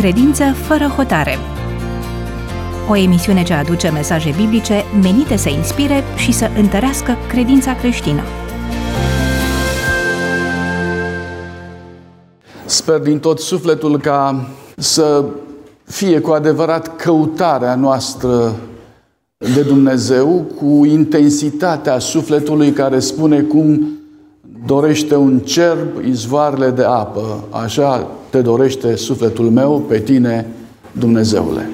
Credință fără hotare. O emisiune ce aduce mesaje biblice menite să inspire și să întărească credința creștină. Sper din tot sufletul ca să fie cu adevărat căutarea noastră de Dumnezeu cu intensitatea sufletului care spune cum dorește un cerb izvoarele de apă, așa te dorește sufletul meu pe tine, Dumnezeule.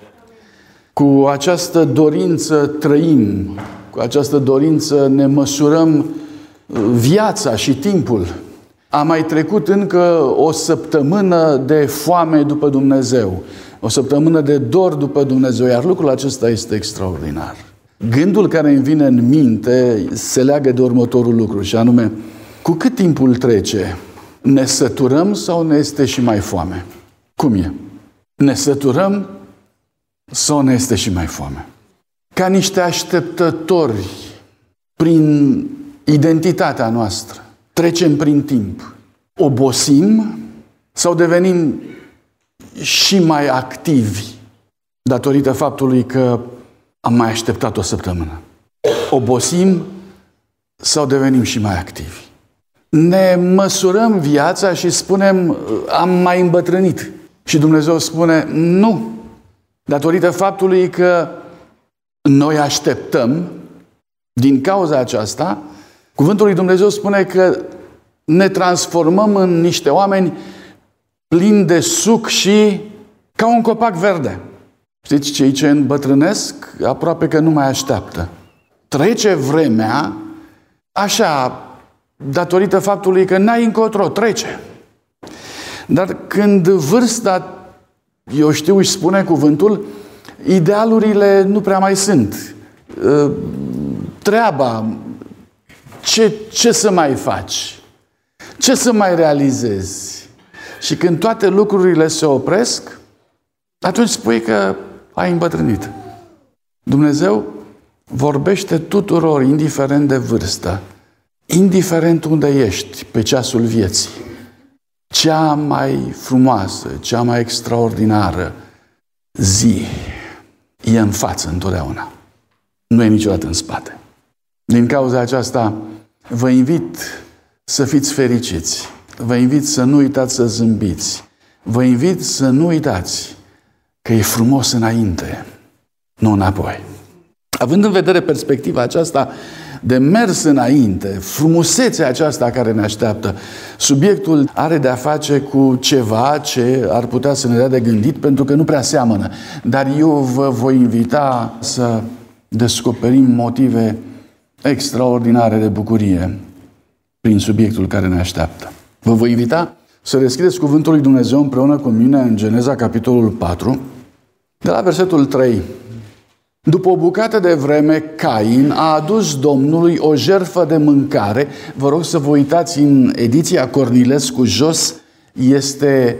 Cu această dorință trăim, cu această dorință ne măsurăm viața și timpul. A mai trecut încă o săptămână de foame după Dumnezeu, o săptămână de dor după Dumnezeu, iar lucrul acesta este extraordinar. Gândul care îmi vine în minte se leagă de următorul lucru, și anume, cu cât timpul trece, ne săturăm sau ne este și mai foame? Cum e? Ne săturăm sau ne este și mai foame? Ca niște așteptători prin identitatea noastră, trecem prin timp, obosim sau devenim și mai activi datorită faptului că am mai așteptat o săptămână. Obosim sau devenim și mai activi. Ne măsurăm viața și spunem, am mai îmbătrânit. Și Dumnezeu spune, nu. Datorită faptului că noi așteptăm, din cauza aceasta, cuvântul lui Dumnezeu spune că ne transformăm în niște oameni plini de suc și ca un copac verde. Știți, cei ce îmbătrânesc aproape că nu mai așteaptă. Trece vremea așa, datorită faptului că n-ai încotro, trece. Dar când vârsta, eu știu, își spune cuvântul, idealurile nu prea mai sunt. Treaba, ce să mai faci? Ce să mai realizezi? Și când toate lucrurile se opresc, atunci spui că ai îmbătrânit. Dumnezeu vorbește tuturor, indiferent de vârstă, indiferent unde ești pe ceasul vieții. Cea mai frumoasă, cea mai extraordinară zi e în față întotdeauna. Nu e niciodată în spate. Din cauza aceasta vă invit să fiți fericiți. Vă invit să nu uitați să zâmbiți. Vă invit să nu uitați că e frumos înainte, nu înapoi. Având în vedere perspectiva aceasta de mers înainte, frumusețea aceasta care ne așteaptă, subiectul are de-a face cu ceva ce ar putea să ne dea de gândit, pentru că nu prea seamănă. Dar eu vă voi invita să descoperim motive extraordinare de bucurie prin subiectul care ne așteaptă. Vă voi invita să deschideți cuvântul lui Dumnezeu împreună cu mine în Geneza, capitolul 4, de la versetul 3. După o bucată de vreme, Cain a adus Domnului o jertfă de mâncare. Vă rog să vă uitați în ediția Cornilescu jos, este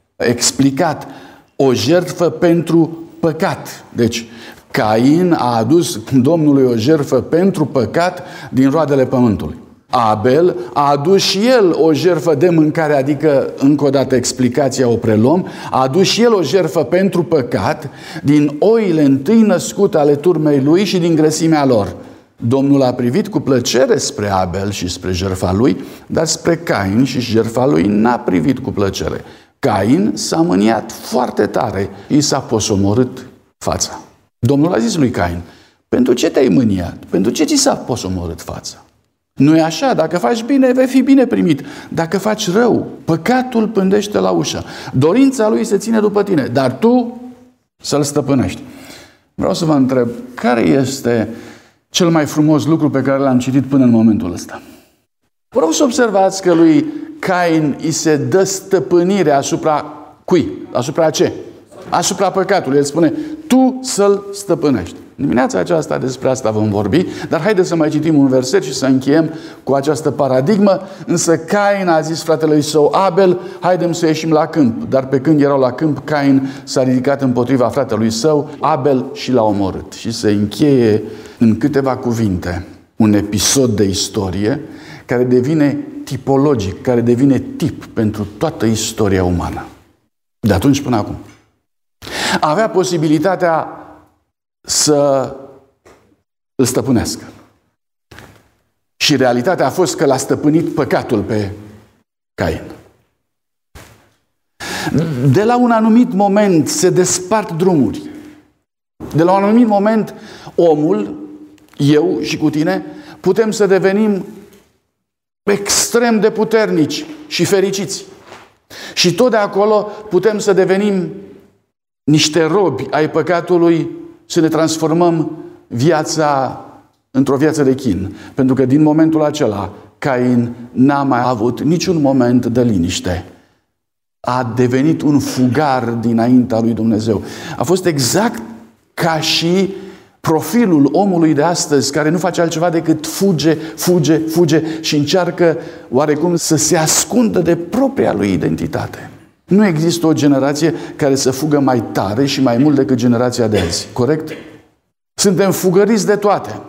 explicat o jertfă pentru păcat. Deci, Cain a adus Domnului o jertfă pentru păcat din roadele pământului. Abel a adus și el o jertfă de mâncare, adică, încă o dată explicația o preluăm, a adus și el o jertfă pentru păcat din oile întâi născute ale turmei lui și din grăsimea lor. Domnul a privit cu plăcere spre Abel și spre jertfa lui, dar spre Cain și jertfa lui n-a privit cu plăcere. Cain s-a mâniat foarte tare, i s-a posomorât fața. Domnul a zis lui Cain, pentru ce te-ai mâniat? Pentru ce ți s-a posomorât fața? Nu e așa? Dacă faci bine, vei fi bine primit. Dacă faci rău, păcatul pândește la ușă. Dorința lui se ține după tine, dar tu să-l stăpânești. Vreau să vă întreb, care este cel mai frumos lucru pe care l-am citit până în momentul ăsta? Vreau să observați că lui Cain îi se dă stăpânire asupra cui? Asupra ce? Asupra păcatului. El spune, tu să-l stăpânești. Dimineața aceasta despre asta vom vorbi, dar haideți să mai citim un verset și să încheiem cu această paradigmă. Însă Cain a zis fratelui său Abel, haidem să ieșim la câmp. Dar pe când erau la câmp, Cain s-a ridicat împotriva fratelui său, Abel, și l-a omorât. Și se încheie în câteva cuvinte un episod de istorie care devine tipologic, care devine tip pentru toată istoria umană. De atunci până acum. Avea posibilitatea să îl stăpânească. Și realitatea a fost că l-a stăpânit păcatul pe Cain. De la un anumit moment se despart drumuri. De la un anumit moment, omul, eu și cu tine, putem să devenim extrem de puternici și fericiți. Și tot de acolo putem să devenim niște robi ai păcatului, să ne transformăm viața într-o viață de chin. Pentru că din momentul acela, Cain n-a mai avut niciun moment de liniște. A devenit un fugar dinaintea lui Dumnezeu. A fost exact ca și profilul omului de astăzi, care nu face altceva decât fuge și încearcă oarecum să se ascundă de propria lui identitate. Nu există o generație care să fugă mai tare și mai mult decât generația de azi. Corect? Suntem fugăriți de toate.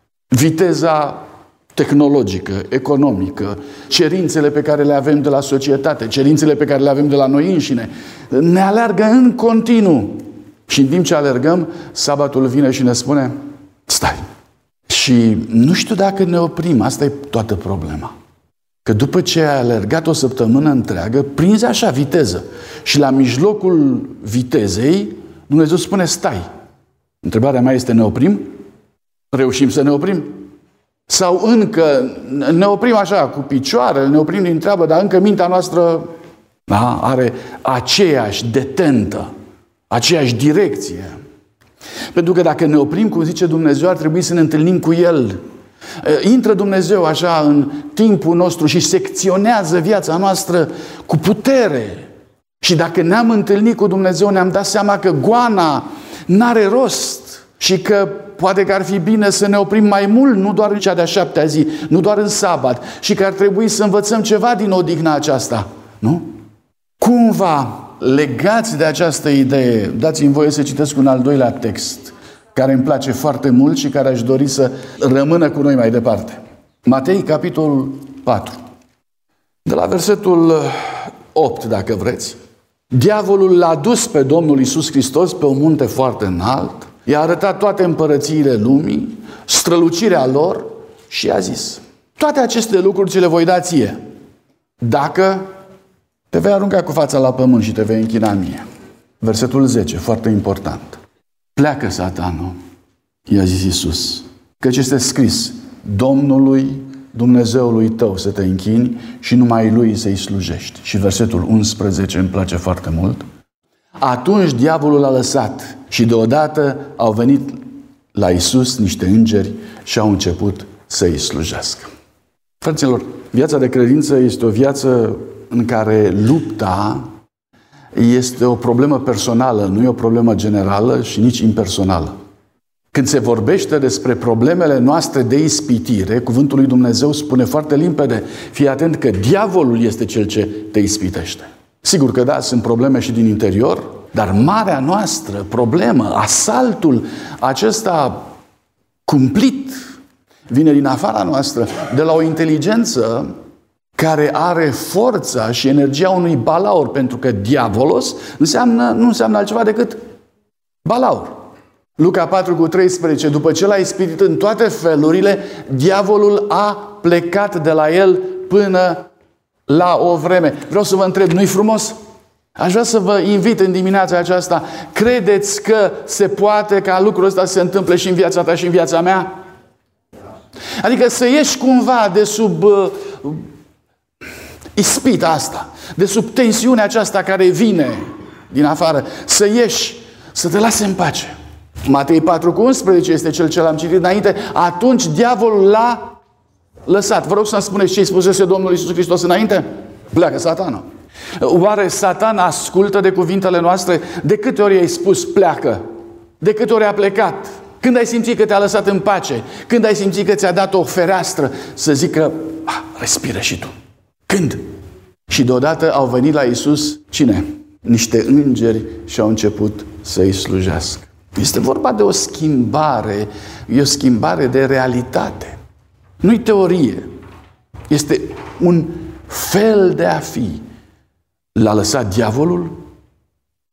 Viteza tehnologică, economică, cerințele pe care le avem de la societate, cerințele pe care le avem de la noi înșine, ne aleargă în continuu. Și în timp ce alergăm, sabatul vine și ne spune, stai. Și nu știu dacă ne oprim, asta e toată problema. Că după ce ai alergat o săptămână întreagă, prinzi așa viteză. Și la mijlocul vitezei, Dumnezeu spune, stai. Întrebarea mea este, ne oprim? Reușim să ne oprim? Sau încă ne oprim așa, cu picioarele, ne oprim din treabă, dar încă mintea noastră are aceeași detentă, aceeași direcție. Pentru că dacă ne oprim, cum zice Dumnezeu, ar trebui să ne întâlnim cu El. Intră Dumnezeu așa în timpul nostru și secționează viața noastră cu putere. Și dacă ne-am întâlnit cu Dumnezeu, ne-am dat seama că goana n-are rost și că poate că ar fi bine să ne oprim mai mult, nu doar în cea de-a 7-a zi, nu doar în sabat, și că ar trebui să învățăm ceva din odihna aceasta. Nu? Cumva, legați de această idee, dați-mi voie să citesc un al doilea text care îmi place foarte mult și care aș dori să rămână cu noi mai departe. Matei, capitolul 4. De la versetul 8, dacă vreți. Diavolul l-a dus pe Domnul Iisus Hristos pe un munte foarte înalt, i-a arătat toate împărățiile lumii, strălucirea lor și i-a zis, toate aceste lucruri ți le voi da ție, dacă te vei arunca cu fața la pământ și te vei închina mie. Versetul 10, foarte important. Pleacă, Satanul, i-a zis Iisus, căci este scris, Domnului Dumnezeului tău să te închini și numai Lui să-i slujești. Și versetul 11 îmi place foarte mult. Atunci diavolul l-a lăsat și deodată au venit la Iisus niște îngeri și au început să-i slujească. Fraților, viața de credință este o viață în care lupta este o problemă personală, nu e o problemă generală și nici impersonală. Când se vorbește despre problemele noastre de ispitire, cuvântul lui Dumnezeu spune foarte limpede, fii atent că diavolul este cel ce te ispitește. Sigur că da, sunt probleme și din interior, dar marea noastră problemă, asaltul acesta cumplit, vine din afara noastră, de la o inteligență care are forța și energia unui balaur, pentru că diavolos nu înseamnă altceva decât balaur. Luca 4:13, după ce l-a ispitit în toate felurile, diavolul a plecat de la el până la o vreme. Vreau să vă întreb, nu-i frumos? Aș vrea să vă invit în dimineața aceasta, credeți că se poate ca lucrul ăsta să se întâmple și în viața ta și în viața mea? Adică să ieși cumva de sub ispita asta, de sub tensiunea aceasta care vine din afară, să ieși, să te lase în pace. Matei 4:11 este cel ce l-am citit înainte. Atunci diavolul l-a lăsat. Vă rog să-mi spuneți ce-i spusese Domnul Iisus Hristos înainte? Pleacă, Satana. Oare Satan ascultă de cuvintele noastre? De câte ori i-ai spus pleacă? De câte ori a plecat? Când ai simțit că te-a lăsat în pace? Când ai simțit că ți-a dat o fereastră să zică, respiră și tu? Când? Și deodată au venit la Iisus, cine? Niște îngeri și au început să-i slujească. Este vorba de o schimbare, e o schimbare de realitate. Nu-i teorie. Este un fel de a fi. L-a lăsat diavolul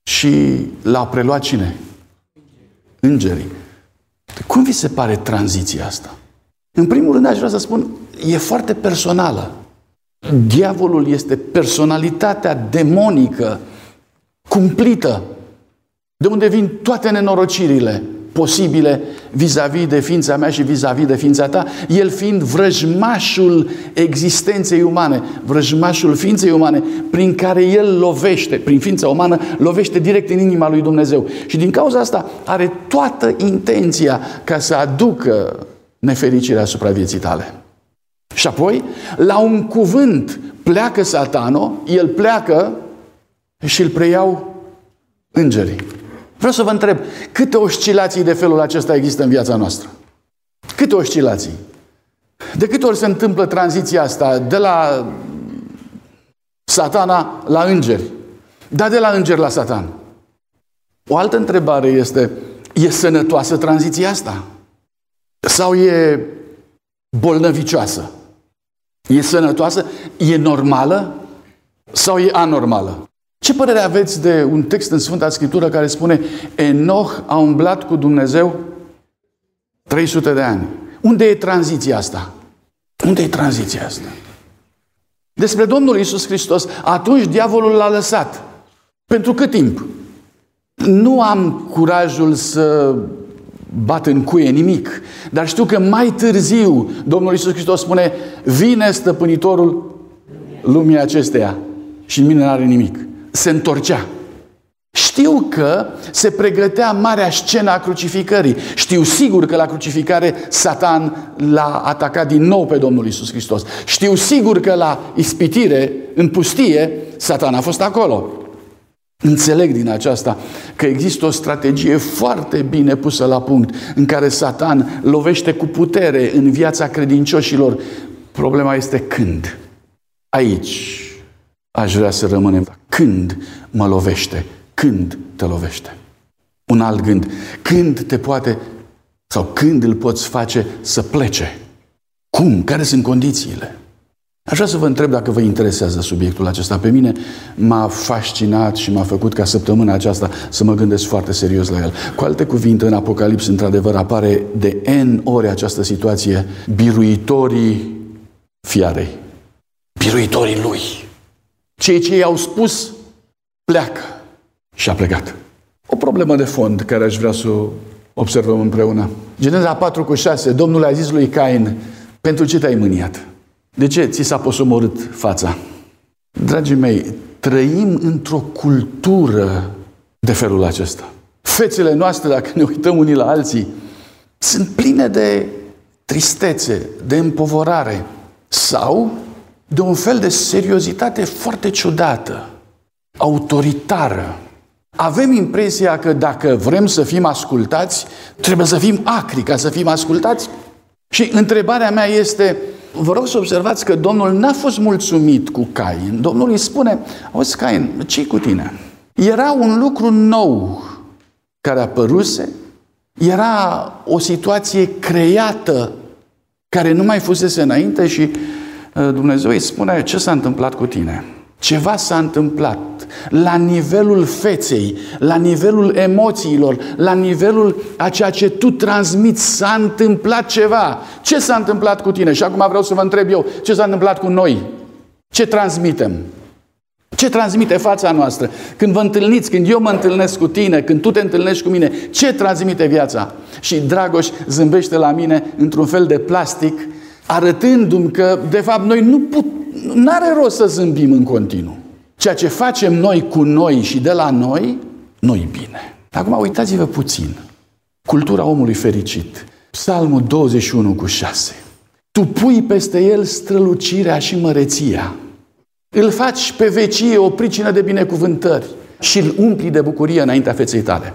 și l-au preluat cine? Îngerii. Cum vi se pare tranziția asta? În primul rând aș vrea să spun, e foarte personală. Diavolul este personalitatea demonică, cumplită, de unde vin toate nenorocirile posibile vis-a-vis de ființa mea și vis-a-vis de ființa ta, el fiind vrăjmașul existenței umane, vrăjmașul ființei umane, prin care el lovește, prin ființa umană, lovește direct în inima lui Dumnezeu. Și din cauza asta are toată intenția ca să aducă nefericirea asupra vieții tale. Și apoi, la un cuvânt pleacă Satanul, el pleacă și îl preiau îngerii. Vreau să vă întreb, câte oscilații de felul acesta există în viața noastră? Câte oscilații? De câte ori se întâmplă tranziția asta de la Satana la îngeri? Dar de la îngeri la Satan. O altă întrebare este, e sănătoasă tranziția asta? Sau e bolnăvicioasă? E sănătoasă? E normală? Sau e anormală? Ce părere aveți de un text în Sfânta Scriptură care spune Enoch a umblat cu Dumnezeu 300 de ani? Unde e tranziția asta? Unde e tranziția asta? Despre Domnul Iisus Hristos, atunci diavolul l-a lăsat. Pentru cât timp? Nu am curajul să bat în cuie nimic, dar știu că mai târziu Domnul Iisus Hristos spune, vine stăpânitorul lumii acesteia și în mine n-are nimic. Se întorcea. Știu că se pregătea marea scenă a crucificării. Știu sigur că la crucificare Satan l-a atacat din nou pe Domnul Iisus Hristos. Știu sigur că la ispitire, în pustie, Satan a fost acolo. Înțeleg din aceasta că există o strategie foarte bine pusă la punct în care Satan lovește cu putere în viața credincioșilor. Problema este când. Aici aș vrea să rămânem. Când mă lovește? Când te lovește? Un alt gând. Când te poate sau când îl poți face să plece? Cum? Care sunt condițiile? Aș vrea să vă întreb dacă vă interesează subiectul acesta. Pe mine m-a fascinat și m-a făcut ca săptămâna aceasta să mă gândesc foarte serios la el. Cu alte cuvinte, în Apocalips, într-adevăr, apare de N ori această situație, biruitorii fiarei. Biruitorii lui. Cei ce i-au spus, pleacă. Și a plecat. O problemă de fond care aș vrea să o observăm împreună. Geneza 4:6, Domnul a zis lui Cain, pentru ce te-ai mâniat? De ce ți s-a posomorât fața? Dragii mei, trăim într-o cultură de felul acesta. Fețele noastre, dacă ne uităm unii la alții, sunt pline de tristețe, de împovorare sau de un fel de seriozitate foarte ciudată, autoritară. Avem impresia că dacă vrem să fim ascultați, trebuie să fim acri ca să fim ascultați. Și întrebarea mea este, vă rog să observați că Domnul n-a fost mulțumit cu Cain. Domnul îi spune, auzi Cain, ce-i cu tine? Era un lucru nou care apăruse, era o situație creată care nu mai fusese înainte și Dumnezeu îi spune, ce s-a întâmplat cu tine? Ceva s-a întâmplat la nivelul feței, la nivelul emoțiilor, la nivelul a ceea ce tu transmiți. S-a întâmplat ceva. Ce s-a întâmplat cu tine? Și acum vreau să vă întreb eu, ce s-a întâmplat cu noi? Ce transmitem? Ce transmite fața noastră? Când vă întâlniți, când eu mă întâlnesc cu tine, când tu te întâlnești cu mine, ce transmite viața? Și Dragoș zâmbește la mine într-un fel de plastic, arătându-mi că, de fapt, noi n-are rost să zâmbim în continuu. Ceea ce facem noi cu noi și de la noi, nu-i bine. Acum uitați-vă puțin. Cultura omului fericit. Psalmul 21:6. Tu pui peste el strălucirea și măreția. Îl faci pe vecie o pricină de binecuvântări și îl umpli de bucurie înaintea feței tale.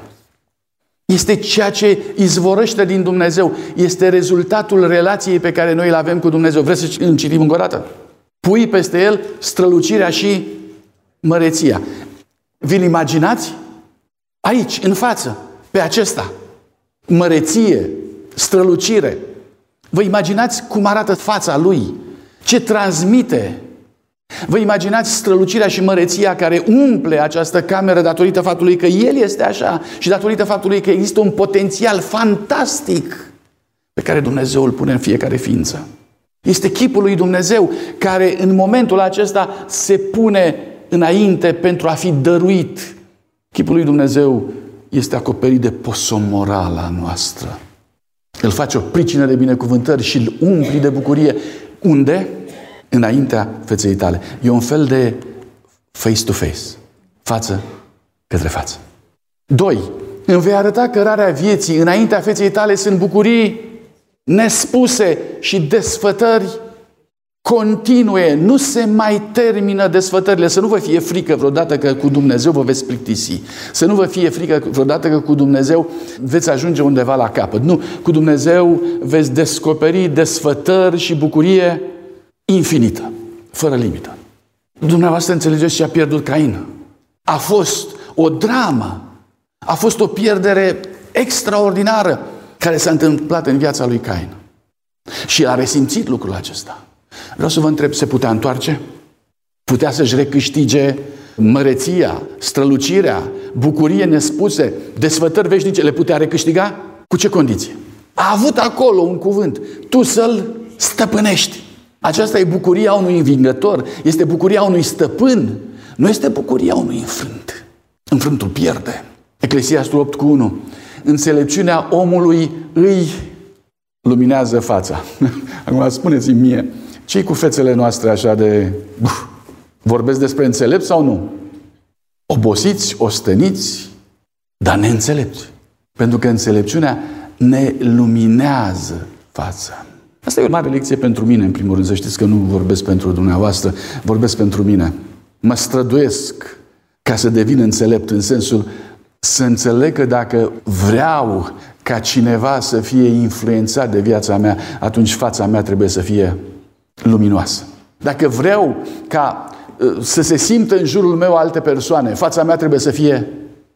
Este ceea ce izvorăște din Dumnezeu. Este rezultatul relației pe care noi îl avem cu Dumnezeu. Vreți să îl citim încă o dată? Pui peste el strălucirea și măreția. Vi-l imaginați? Aici, în față, pe acesta. Măreție, strălucire. Vă imaginați cum arată fața lui? Ce transmite? Vă imaginați strălucirea și măreția care umple această cameră datorită faptului că El este așa și datorită faptului că există un potențial fantastic pe care Dumnezeu îl pune în fiecare ființă. Este chipul lui Dumnezeu care în momentul acesta se pune înainte pentru a fi dăruit. Chipul lui Dumnezeu este acoperit de posomorala noastră. Îl face o pricină de binecuvântări și îl umpli de bucurie. Unde? Înaintea feței tale. E un fel de face-to-face. Față către față. 2. Îmi vei arăta cărarea vieții. Înaintea feței tale sunt bucurii nespuse și desfătări continue. Nu se mai termină desfătările. Să nu vă fie frică vreodată că cu Dumnezeu vă veți plictisi. Să nu vă fie frică vreodată că cu Dumnezeu veți ajunge undeva la capăt. Nu, cu Dumnezeu veți descoperi desfătări și bucurie infinită, fără limită. Dumneavoastră înțelegeți ce a pierdut Cain. A fost o dramă. A fost o pierdere extraordinară care s-a întâmplat în viața lui Cain. Și a resimțit lucrul acesta. Vreau să vă întreb, se putea întoarce? Putea să-și recâștige măreția, strălucirea, bucurie nespuse, desfătări veșnice? Le putea recâștiga? Cu ce condiție? A avut acolo un cuvânt. Tu să-l stăpânești. Aceasta e bucuria unui învingător. Este bucuria unui stăpân. Nu este bucuria unui înfrânt. Înfrântul pierde. Eclesiastul 8:1. Înțelepciunea omului îi luminează fața. Acum spuneți-mi mie, ce-i cu fețele noastre așa de... Vorbesc despre înțelepți sau nu? Obosiți, osteniți, dar neînțelepți. Pentru că înțelepciunea ne luminează fața. Asta e o mare lecție pentru mine, în primul rând. Să știți că nu vorbesc pentru dumneavoastră, vorbesc pentru mine. Mă străduiesc ca să devin înțelept, în sensul să înțeleg că dacă vreau ca cineva să fie influențat de viața mea, atunci fața mea trebuie să fie luminoasă. Dacă vreau ca să se simtă în jurul meu alte persoane, fața mea trebuie să fie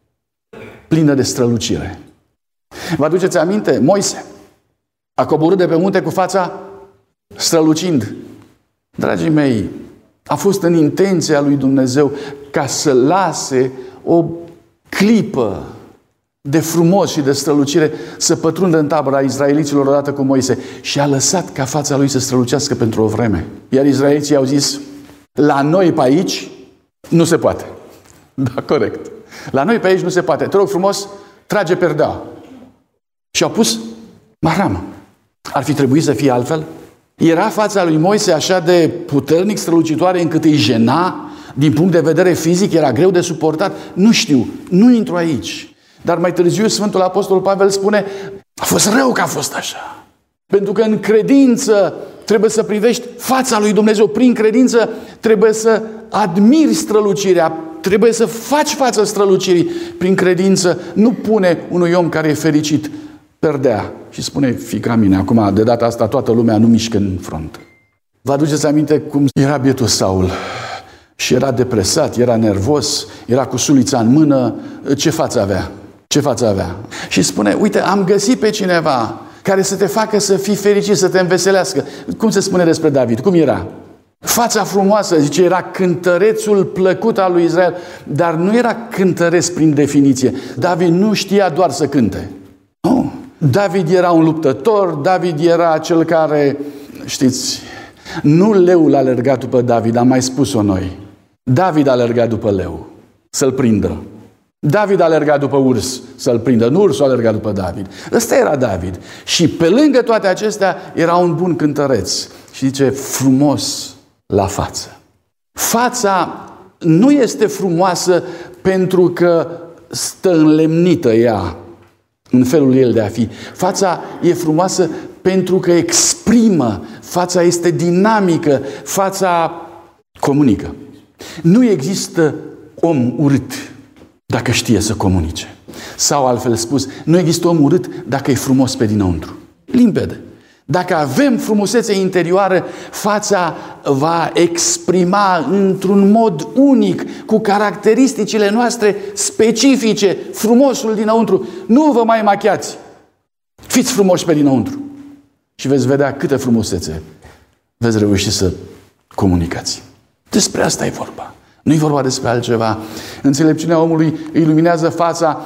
plină de strălucire. Vă aduceți aminte? Moise a coborât de pe munte cu fața strălucind. Dragii mei, a fost în intenția lui Dumnezeu ca să lase o clipă de frumos și de strălucire să pătrundă în tabăra izraeliților odată cu Moise și a lăsat ca fața lui să strălucească pentru o vreme. Iar izraeliții au zis, la noi pe aici nu se poate. Da, corect. La noi pe aici nu se poate. Te rog frumos, trage perdea. Și au pus maramă. Ar fi trebuit să fie altfel? Era fața lui Moise așa de puternic strălucitoare încât îi jena din punct de vedere fizic, era greu de suportat? Nu știu, nu intru aici. Dar mai târziu Sfântul Apostol Pavel spune, a fost rău că a fost așa. Pentru că în credință trebuie să privești fața lui Dumnezeu. Prin credință trebuie să admiri strălucirea. Trebuie să faci față strălucirii. Prin credință nu pune unui om care e fericit perdea și spune, fiica mine, acum de data asta toată lumea nu mișcă în front. Vă aduceți aminte cum era bietul Saul? Și era depresat, era nervos, era cu sulița în mână. Ce față avea? Ce față avea? Și spune, uite, am găsit pe cineva care să te facă să fii fericit, să te înveselească. Cum se spune despre David? Cum era? Fața frumoasă, zice, era cântărețul plăcut al lui Israel, dar nu era cântăreț prin definiție. David nu știa doar să cânte. Nu. David era un luptător, David era cel care, știți, nu leul a alergat după David, am mai spus-o noi. David a alergat după leu, să-l prindă. David a alergat după urs, să-l prindă. Nu ursul a alergat după David. Ăsta era David. Și pe lângă toate acestea era un bun cântăreț. Și zice, frumos la față. Fața nu este frumoasă pentru că stă înlemnită ea în felul ei de a fi. Fața e frumoasă pentru că exprimă. Fața este dinamică. Fața comunică. Nu există om urât dacă știe să comunice. Sau altfel spus, nu există om urât dacă e frumos pe dinăuntru. Limpede. Dacă avem frumusețe interioară, fața va exprima într-un mod unic, cu caracteristicile noastre specifice, frumosul dinăuntru. Nu vă mai machiați. Fiți frumoși pe dinăuntru. Și veți vedea câte frumusețe veți reuși să comunicați. Despre asta e vorba. Nu e vorba despre altceva. Înțelepciunea omului îi luminează fața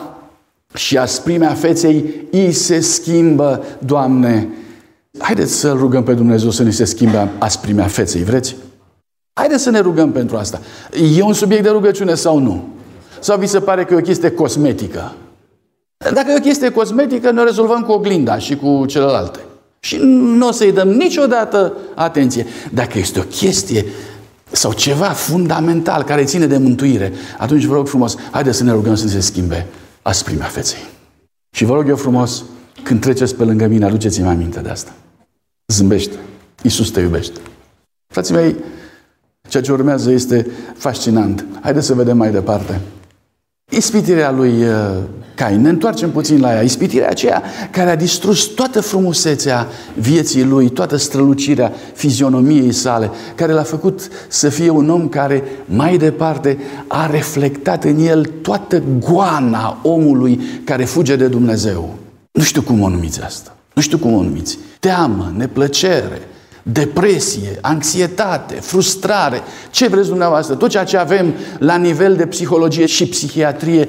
și asprimea feței îi se schimbă, Doamne. Haideți să rugăm pe Dumnezeu să ne se schimbe asprimea feței, vreți? Haideți să ne rugăm pentru asta. E un subiect de rugăciune sau nu? Sau vi se pare că e o chestie cosmetică? Dacă e o chestie cosmetică, ne rezolvăm cu oglinda și cu celelalte. Și nu o să-i dăm niciodată atenție. Dacă este o chestie sau ceva fundamental care ține de mântuire, atunci vă rog frumos, haideți să ne rugăm să se schimbe asprimea feței. Și vă rog eu frumos, când treceți pe lângă mine, aduceți-mi aminte de asta. Zâmbește. Iisus te iubește. Frații mei, ceea ce urmează este fascinant. Haideți să vedem mai departe. Ispitirea lui Cain. Ne întoarcem puțin la ea. Ispitirea aceea care a distrus toată frumusețea vieții lui, toată strălucirea fizionomiei sale, care l-a făcut să fie un om care mai departe a reflectat în el toată goana omului care fuge de Dumnezeu. Nu știu cum o numiți asta. Nu știu cum o numiți. Teamă, neplăcere, depresie, anxietate, frustrare, ce vreți dumneavoastră, tot ceea ce avem la nivel de psihologie și psihiatrie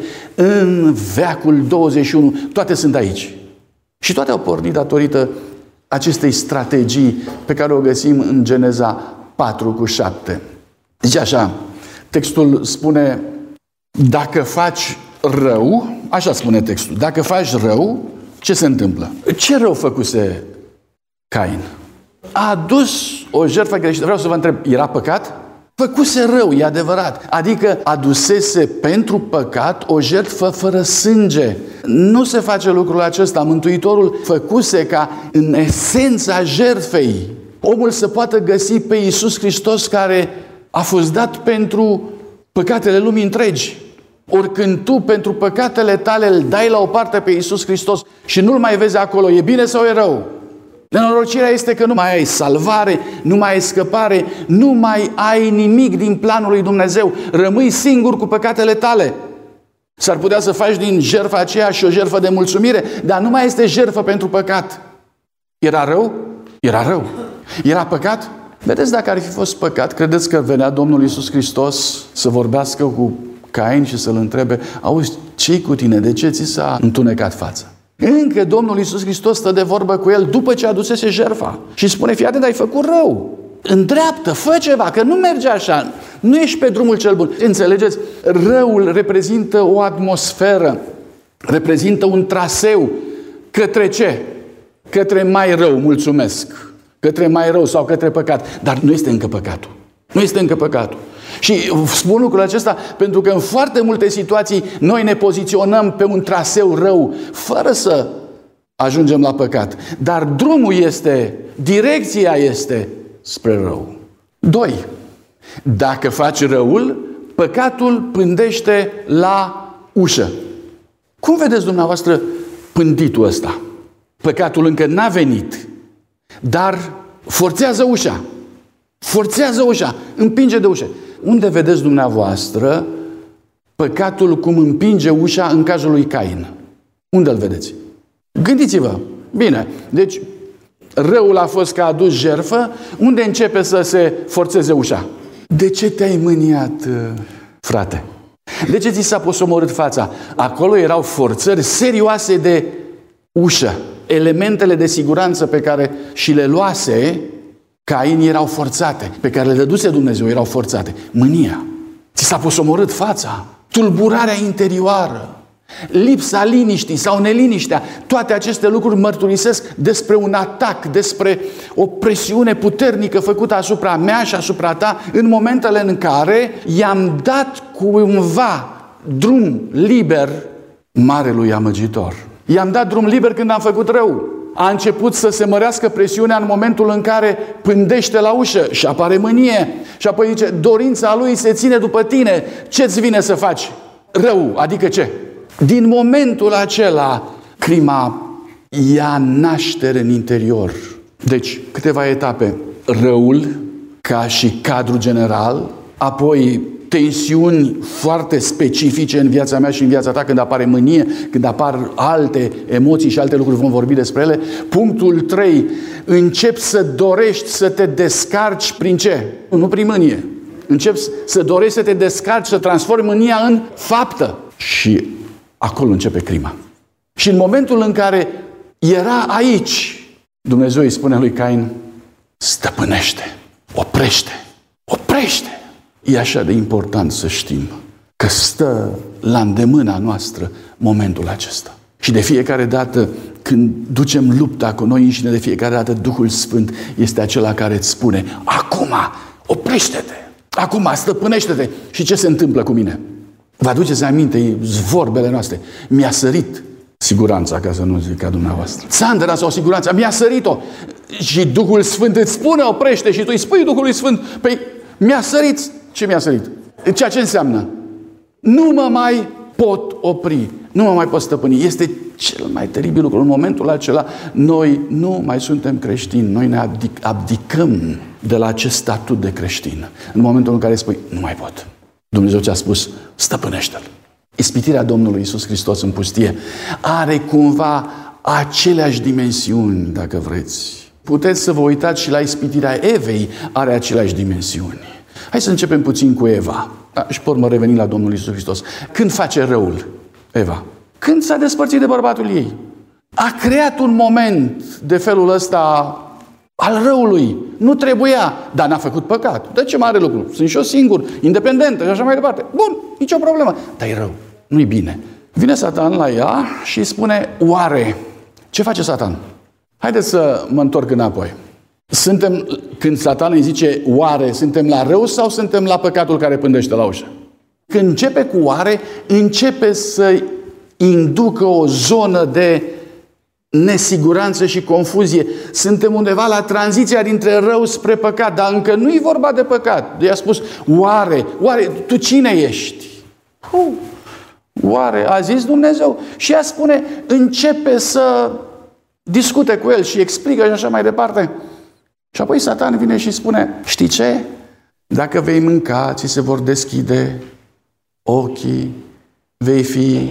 în veacul 21, toate sunt aici. Și toate au pornit datorită acestei strategii pe care o găsim în Geneza 4:7. Zice așa, textul spune, dacă faci rău, așa spune textul, dacă faci rău, ce se întâmplă? Ce rău făcuse Cain? A adus o jertfă greșită. Vreau să vă întreb, era păcat? Făcuse rău, e adevărat. Adică adusese pentru păcat o jertfă fără sânge. Nu se face lucrul acesta. Mântuitorul făcuse ca în esența jertfei omul să poată găsi pe Iisus Hristos care a fost dat pentru păcatele lumii întregi. Ori când tu pentru păcatele tale îl dai la o parte pe Iisus Hristos și nu-L mai vezi acolo, e bine sau e rău? Nenorocirea este că nu mai ai salvare, nu mai ai scăpare, nu mai ai nimic din planul lui Dumnezeu. Rămâi singur cu păcatele tale. S-ar putea să faci din jertfa aceea și o jertfă de mulțumire, dar nu mai este jertfă pentru păcat. Era rău? Era rău. Era păcat? Vedeți, dacă ar fi fost păcat, credeți că venea Domnul Iisus Hristos să vorbească cu Cain și să-l întrebe, auzi, ce-i cu tine? De ce ți s-a întunecat fața? Încă Domnul Iisus Hristos stă de vorbă cu el după ce adusese jertfa și spune, fii atent, ai făcut rău. Îndreaptă, fă ceva, că nu merge așa. Nu ești pe drumul cel bun. Înțelegeți? Răul reprezintă o atmosferă, reprezintă un traseu. Către ce? Către mai rău, mulțumesc. Către mai rău sau către păcat. Dar nu este încă păcatul. Nu este încă păcatul. Și spun lucrul acesta pentru că în foarte multe situații noi ne poziționăm pe un traseu rău, fără să ajungem la păcat. Dar drumul este, direcția este spre rău. 2. Dacă faci răul, păcatul pândește la ușă. Cum vedeți dumneavoastră pânditul ăsta? Păcatul încă n-a venit, dar forțează ușa. Forțează ușa, împinge de ușă. Unde vedeți dumneavoastră păcatul cum împinge ușa în cazul lui Cain? Unde îl vedeți? Gândiți-vă. Bine, deci răul a fost că a adus jertfă. Unde începe să se forțeze ușa? De ce te-ai mâniat, frate? De ce ți s-a posomorât fața? Acolo erau forțări serioase de ușă. Elementele de siguranță pe care și le luase Cain erau forțate, pe care le dăduse Dumnezeu erau forțate. Mânia, ți s-a posomorât fața, tulburarea interioară, lipsa liniștii sau neliniștea, toate aceste lucruri mărturisesc despre un atac, despre o presiune puternică făcută asupra mea și asupra ta în momentele în care i-am dat cumva drum liber marelui amăgitor. I-am dat drum liber când am făcut rău. A început să se mărească presiunea în momentul în care pândește la ușă și apare mânie. Și apoi zice, dorința lui se ține după tine. Ce-ți vine să faci? Rău. Adică ce? Din momentul acela, crima ia naștere în interior. Deci, câteva etape. Răul, ca și cadru general, apoi tensiuni foarte specifice în viața mea și în viața ta, când apare mânie, când apar alte emoții și alte lucruri, vom vorbi despre ele. Punctul 3, începi să dorești să te descarci prin ce? Nu prin mânie. începi să dorești să te descarci, să transformi mânia în faptă. Și acolo începe crima. Și în momentul în care era aici, Dumnezeu îi spune lui Cain, stăpânește, oprește. E așa de important să știm că stă la îndemâna noastră momentul acesta. Și de fiecare dată când ducem lupta cu noi înșine, de fiecare dată Duhul Sfânt este acela care îți spune, acum, oprește-te, acum, stăpânește-te. Și ce se întâmplă cu mine? Vă aduceți aminte vorbele noastre? Mi-a sărit siguranța, ca să nu zic ca dumneavoastră. Țandăra sau siguranța, mi-a sărit-o. Și Duhul Sfânt îți spune, oprește, și tu îi spui Duhului Sfânt, păi mi-a sărit. Ce mi-a sărit? Ceea ce înseamnă? Nu mă mai pot opri, nu mă mai pot stăpâni. Este cel mai teribil lucru. În momentul acela, noi nu mai suntem creștini, noi ne abdicăm de la acest statut de creștin. În momentul în care spui, nu mai pot. Dumnezeu ți-a spus, stăpânește-l. Ispitirea Domnului Iisus Hristos în pustie are cumva aceleași dimensiuni, dacă vreți. Puteți să vă uitați și la ispitirea Evei, are aceleași dimensiuni. Hai să începem puțin cu Eva. Și pe urmă reveni la Domnul Iisus Hristos. Când face răul, Eva? Când s-a despărțit de bărbatul ei. A creat un moment de felul ăsta al răului. Nu trebuia, dar n-a făcut păcat. De ce mare lucru? Sunt și eu singur, independentă și așa mai departe. Bun, nicio problemă. Dar e rău, nu-i bine. Vine Satan la ea și îi spune, oare, ce face Satan? Haideți să mă întorc înapoi. Când Satan îi zice oare, suntem la rău sau suntem la păcatul care pândește la ușă? Când începe cu oare, începe să inducă o zonă de nesiguranță și confuzie. Suntem undeva la tranziția dintre rău spre păcat, dar încă nu e vorba de păcat. I-a spus, oare, tu cine ești? Oare, a zis Dumnezeu? Și ea spune, începe să discute cu el și explică și așa mai departe. Și apoi Satan vine și spune, știi ce? Dacă vei mânca, ți se vor deschide ochii, vei fi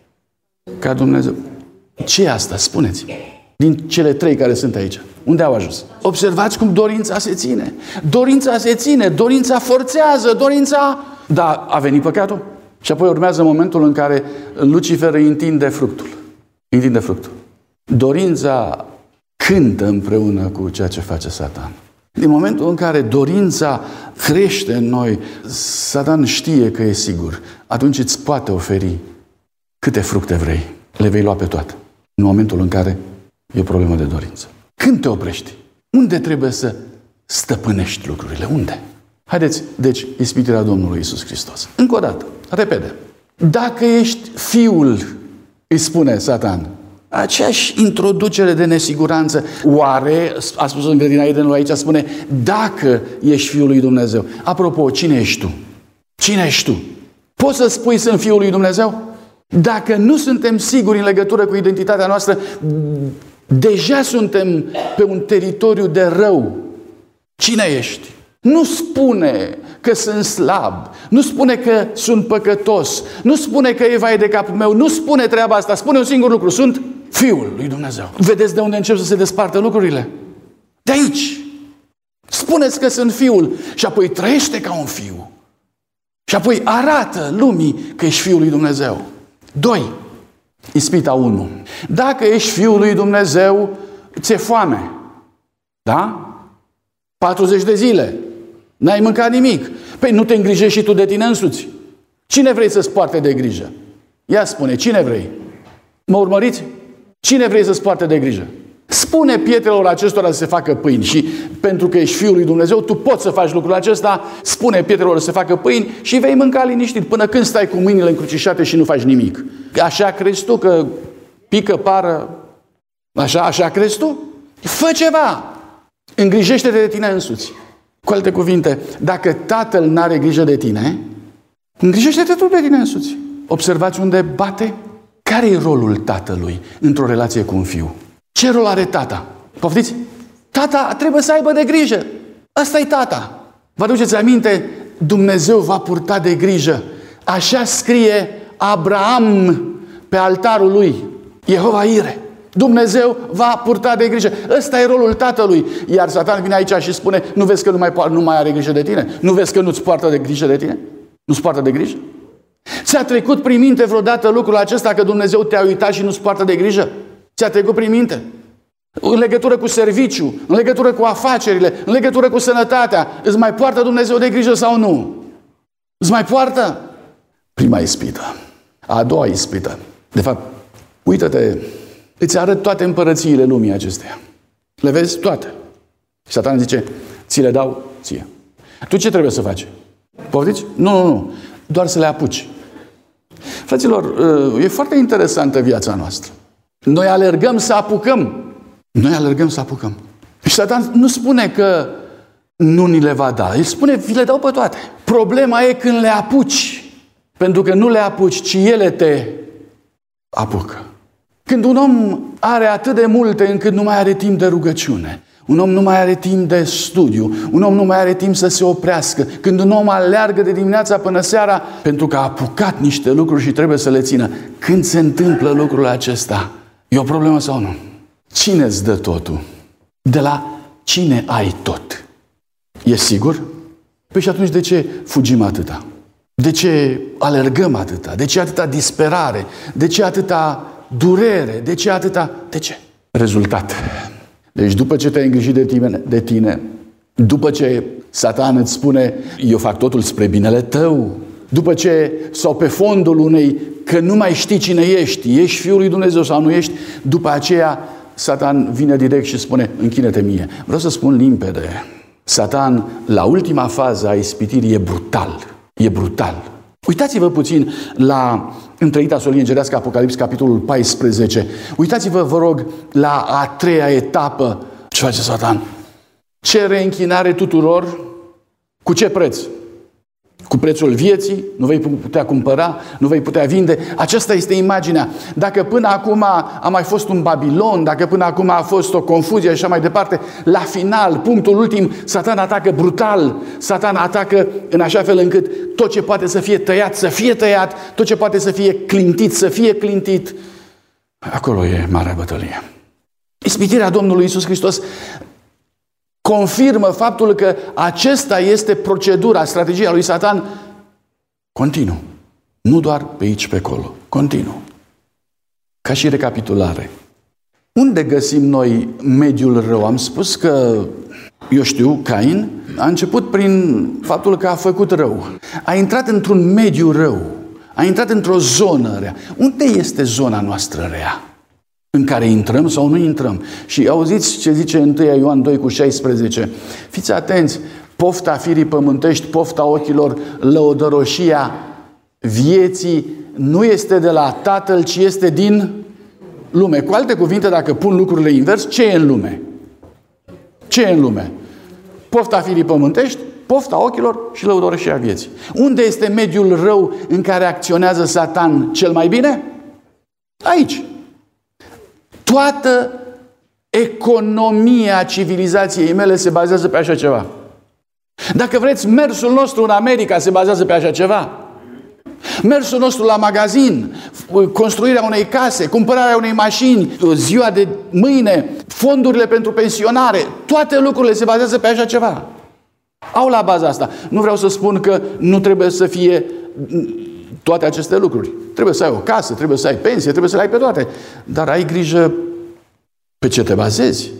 ca Dumnezeu. Ce e asta? Spuneți-mi. Din cele trei care sunt aici. Unde au ajuns? Observați cum dorința se ține. Dorința se ține, dorința forțează, dorința... Da, a venit păcatul. Și apoi urmează momentul în care Lucifer îi întinde fructul. Întinde fructul. Dorința cântă împreună cu ceea ce face Satan. Din momentul în care dorința crește în noi, Satan știe că e sigur. Atunci îți poate oferi câte fructe vrei. Le vei lua pe toate. În momentul în care e o problemă de dorință. Când te oprești? Unde trebuie să stăpânești lucrurile? Unde? Haideți, deci, ispitirea Domnului Iisus Hristos. Încă o dată, repede. Dacă ești fiul, îi spune Satan, aceeași introducere de nesiguranță. Oare, a spus în grădina Edenului aici, spune, dacă ești fiul lui Dumnezeu. Apropo, cine ești tu? Cine ești tu? Poți să spui sunt fiul lui Dumnezeu? Dacă nu suntem siguri în legătură cu identitatea noastră, deja suntem pe un teritoriu de rău. Cine ești? Nu spune că sunt slab, nu spune că sunt păcătos, nu spune că Eva e de capul meu, nu spune treaba asta, spune un singur lucru, sunt fiul lui Dumnezeu. Vedeți de unde încep să se despartă lucrurile? De aici. Spuneți că sunt fiul și apoi trăiește ca un fiu. Și apoi arată lumii că ești fiul lui Dumnezeu. 2. Ispita 1. Dacă ești fiul lui Dumnezeu, ți-e foame. Da? 40 de zile. N-ai mâncat nimic. Păi nu te îngrijești și tu de tine însuți. Cine vrei să-ți poarte de grijă? Ia spune, cine vrei? Mă urmăriți? Cine vrei să-ți poarte de grijă? Spune pietrelor acestora să se facă pâini și pentru că ești fiul lui Dumnezeu, tu poți să faci lucrul acesta, spune pietrelor să se facă pâini și vei mânca liniștit până când stai cu mâinile încrucișate și nu faci nimic. Așa crezi tu că pică, pară? Așa crezi tu? Fă ceva! Îngrijește-te de tine însuți. Cu alte cuvinte, dacă tatăl n-are grijă de tine, îngrijește-te tu de tine însuți. Observați unde bate? Care e rolul tatălui într-o relație cu un fiu? Ce rol are tata? Poftiți? Tata trebuie să aibă de grijă. Ăsta e tata. Vă aduceți aminte? Dumnezeu va purta de grijă. Așa scrie Abraham pe altarul lui. Jehova Ire. Dumnezeu va purta de grijă. Ăsta e rolul Tatălui. Iar Satan vine aici și spune, nu vezi că nu mai are grijă de tine? Nu vezi că nu-ți poartă de grijă de tine? Nu-ți poartă de grijă? Ți-a trecut prin minte vreodată lucrul acesta că Dumnezeu te-a uitat și nu-ți poartă de grijă? Ți-a trecut prin minte? În legătură cu serviciu, în legătură cu afacerile, în legătură cu sănătatea, îți mai poartă Dumnezeu de grijă sau nu? Îți mai poartă? Prima ispită. A doua ispită. De fapt, uită-te, îți arăt toate împărățiile lumii acesteia. Le vezi toate. Și Satan zice, ți le dau ție. Tu ce trebuie să faci? Poftiți? Nu. Doar să le apuci. Fraților, e foarte interesantă viața noastră. Noi alergăm să apucăm. Și Satan nu spune că nu ni le va da. El spune, vi le dau pe toate. Problema e când le apuci. Pentru că nu le apuci, ci ele te apucă. Când un om are atât de multe încât nu mai are timp de rugăciune, un om nu mai are timp de studiu, un om nu mai are timp să se oprească, când un om aleargă de dimineața până seara pentru că a apucat niște lucruri și trebuie să le țină, când se întâmplă lucrul acesta, e o problemă sau nu? Cine îți dă totul? De la cine ai tot? E sigur? Păi și atunci de ce fugim atâta? De ce alergăm atâta? De ce atâta disperare? De ce atâta durere? De ce atâta? De ce? Rezultat. Deci după ce te-ai îngrijit de tine, după ce Satan îți spune, eu fac totul spre binele tău, după ce, sau pe fondul unei, că nu mai știi cine ești Fiul lui Dumnezeu sau nu ești, după aceea Satan vine direct și spune, închine-te mie. Vreau să spun limpede, Satan, la ultima fază a ispitirii, e brutal. Uitați-vă puțin la întreita solie îngerească, Apocalips, capitolul 14. Uitați-vă, vă rog, la a treia etapă. Ce face Satan? Cere închinare tuturor. Cu ce preț? Cu prețul vieții, nu vei putea cumpăra, nu vei putea vinde. Aceasta este imaginea. Dacă până acum a mai fost un Babilon, dacă până acum a fost o confuzie și așa mai departe, la final, punctul ultim, Satan atacă brutal. Satan atacă în așa fel încât tot ce poate să fie tăiat, să fie tăiat, tot ce poate să fie clintit, să fie clintit. Acolo e marea bătălie. Ispitirea Domnului Iisus Hristos confirmă faptul că acesta este procedura, strategia lui Satan continuu. Nu doar pe aici, pe acolo. Continuu. Ca și recapitulare. Unde găsim noi mediul rău? Am spus că, eu știu, Cain a început prin faptul că a făcut rău. A intrat într-un mediu rău. A intrat într-o zonă rea. Unde este zona noastră rea? În care intrăm sau nu intrăm. Și auziți ce zice 1 Ioan 2:16. Fiți atenți, pofta firii pământești, pofta ochilor, lăudăroșia vieții nu este de la Tatăl, ci este din lume. Cu alte cuvinte, dacă pun lucrurile invers, ce e în lume? Ce e în lume? Pofta firii pământești, pofta ochilor și lăudăroșia vieții. Unde este mediul rău în care acționează Satan cel mai bine? Aici. Toată economia civilizației mele se bazează pe așa ceva. Dacă vreți, mersul nostru în America se bazează pe așa ceva. Mersul nostru la magazin, construirea unei case, cumpărarea unei mașini, ziua de mâine, fondurile pentru pensionare, toate lucrurile se bazează pe așa ceva. Au la baza asta. Nu vreau să spun că nu trebuie să fie toate aceste lucruri. Trebuie să ai o casă, trebuie să ai pensie, trebuie să le ai pe toate. Dar ai grijă pe ce te bazezi.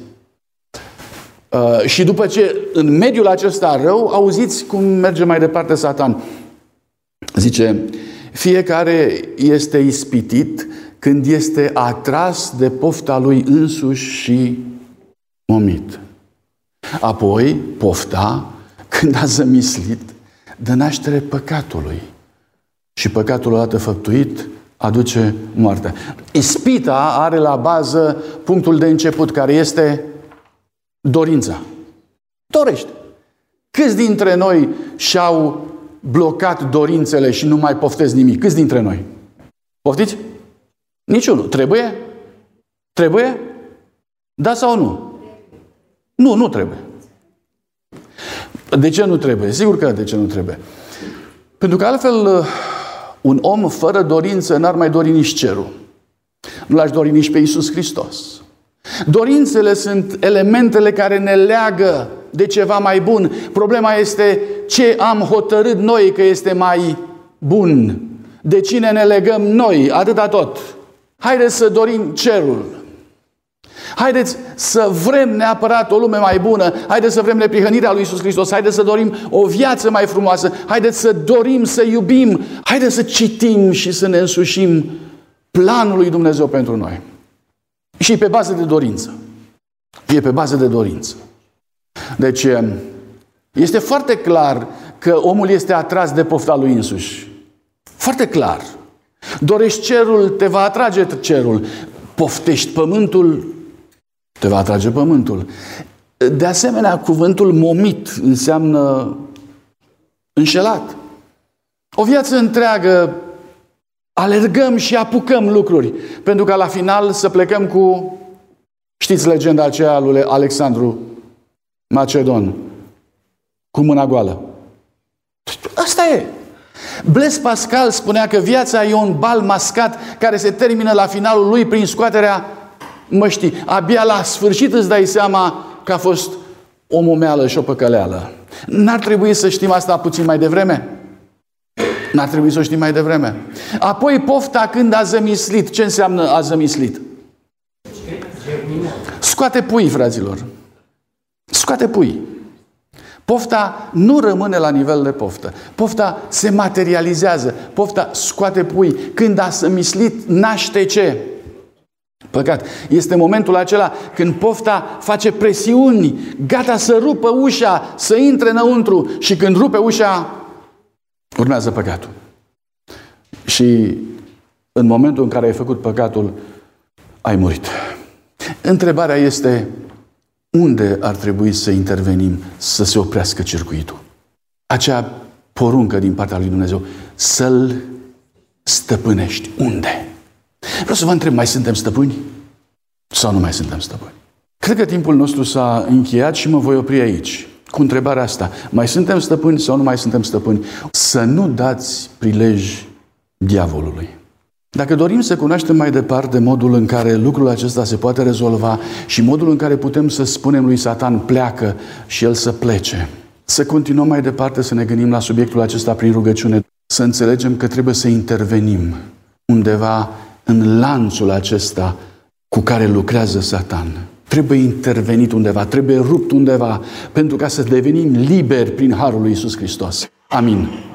Și după ce în mediul acesta rău, auziți cum merge mai departe Satan. Zice, fiecare este ispitit când este atras de pofta lui însuși și omit. Apoi, pofta, când a zămislit, dă naștere păcatului. Și păcatul odată făptuit aduce moartea. Ispita are la bază punctul de început, care este dorința. Dorește. Câți dintre noi și-au blocat dorințele și nu mai poftesc nimic? Câți dintre noi? Poftiți? Niciunul. Trebuie? Trebuie? Da sau nu? Nu trebuie. De ce nu trebuie? Sigur că de ce nu trebuie. Pentru că altfel un om fără dorință n-ar mai dori nici cerul. Nu l-aș dori nici pe Iisus Hristos. Dorințele sunt elementele care ne leagă de ceva mai bun. Problema este ce am hotărât noi că este mai bun. De cine ne legăm noi, atâta tot. Haideți să dorim cerul. Haideți să vrem neapărat o lume mai bună. Haideți să vrem neprihănirea lui Iisus Hristos. Haideți să dorim o viață mai frumoasă. Haideți să dorim să iubim. Haideți să citim și să ne însușim planul lui Dumnezeu pentru noi. Și pe bază de dorință. E pe bază de dorință. Deci, este foarte clar că omul este atras de pofta lui însuși. Foarte clar. Dorești cerul, te va atrage cerul. Poftești pământul, te va atrage pământul. De asemenea, cuvântul momit înseamnă înșelat. O viață întreagă alergăm și apucăm lucruri, pentru ca la final să plecăm cu, știți legenda aceea lui Alexandru Macedon, cu mâna goală. Asta e. Blaise Pascal spunea că viața e un bal mascat care se termină la finalul lui prin scoaterea măștii. Abia la sfârșit îți dai seama că a fost o momeală și o păcăleală. N-ar trebui să știm asta puțin mai devreme? N-ar trebui să o știm mai devreme. Apoi pofta când a zămislit. Ce înseamnă a zămislit? Scoate pui, fraților. Scoate pui. Pofta nu rămâne la nivel de poftă. Pofta se materializează. Pofta scoate pui. Când a zămislit, naște ce? Păcat. Este momentul acela când pofta face presiuni, gata să rupă ușa, să intre înăuntru, și când rupe ușa, urmează păcatul. Și în momentul în care ai făcut păcatul, ai murit. Întrebarea este, unde ar trebui să intervenim să se oprească circuitul? Acea poruncă din partea lui Dumnezeu, să-l stăpânești. Unde? Vreau să vă întreb, mai suntem stăpâni? Sau nu mai suntem stăpâni? Cred că timpul nostru s-a încheiat și mă voi opri aici cu întrebarea asta. Mai suntem stăpâni sau nu mai suntem stăpâni? Să nu dați prilej diavolului. Dacă dorim să cunoaștem mai departe modul în care lucrul acesta se poate rezolva și modul în care putem să spunem lui Satan pleacă și el să plece, să continuăm mai departe să ne gândim la subiectul acesta prin rugăciune, să înțelegem că trebuie să intervenim undeva în lanțul acesta cu care lucrează Satan. Trebuie intervenit undeva, trebuie rupt undeva, pentru ca să devenim liberi prin harul lui Iisus Hristos. Amin.